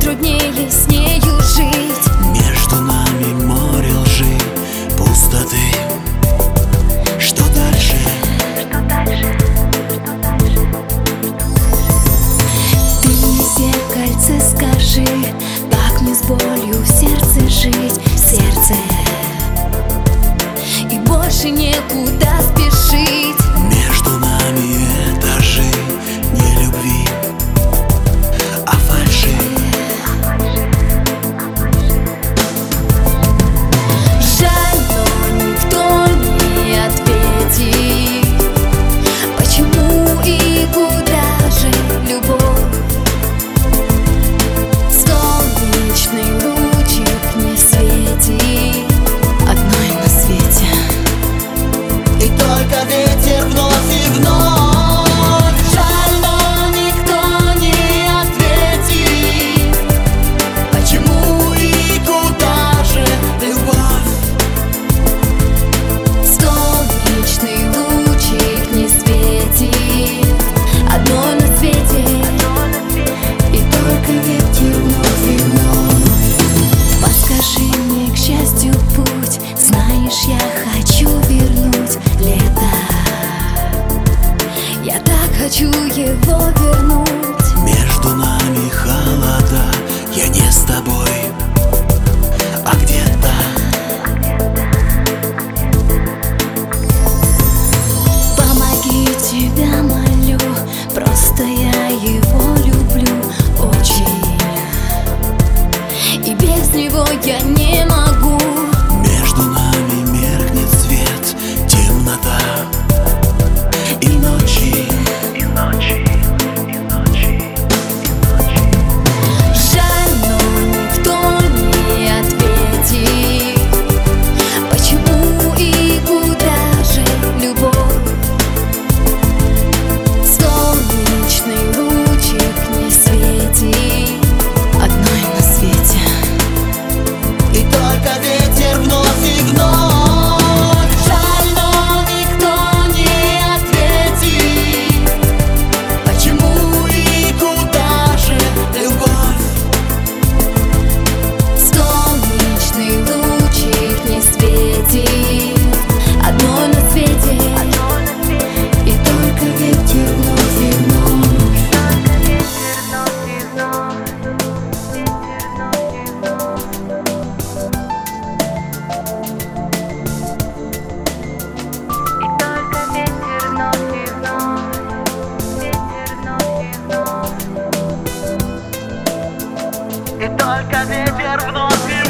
труднее с нею жить. Между нами море лжи, пустоты. Что дальше? Ты мне, зеркальце, скажи, как мне с болью в сердце жить, в сердце, и больше некуда спешить. Между нами этажи не любви, а фальши. Жаль, но никто не ответит, почему и куда же любовь. Солнечный лучик не светит одной на свете. И только ветер вновь и вновь. Жаль, но никто не ответит, почему и куда же Любовь. солнечный лучик не светит одной на свете. И только ветер вновь и вновь. Подскажи мне, к счастью, путь. Знаешь, я хочу вернуть лето. Я так хочу его вернуть. Между нами холода, я не с тобой, а где-то. Помоги, тебя молю, просто я его люблю очень, и без него я не могу. Между нами меркнет свет, темнота и ночи, и ночи, и ночи, и ночи. Жаль, но никто не ответит, почему и куда же любовь. Солнечный лучик не светит одной на свете. И только ветер вновь и вновь. Жаль, но никто не ответит, почему и куда же Любовь. солнечный лучик не светит одной на свете. И только ветер вновь и вновь. И только ветер вновь и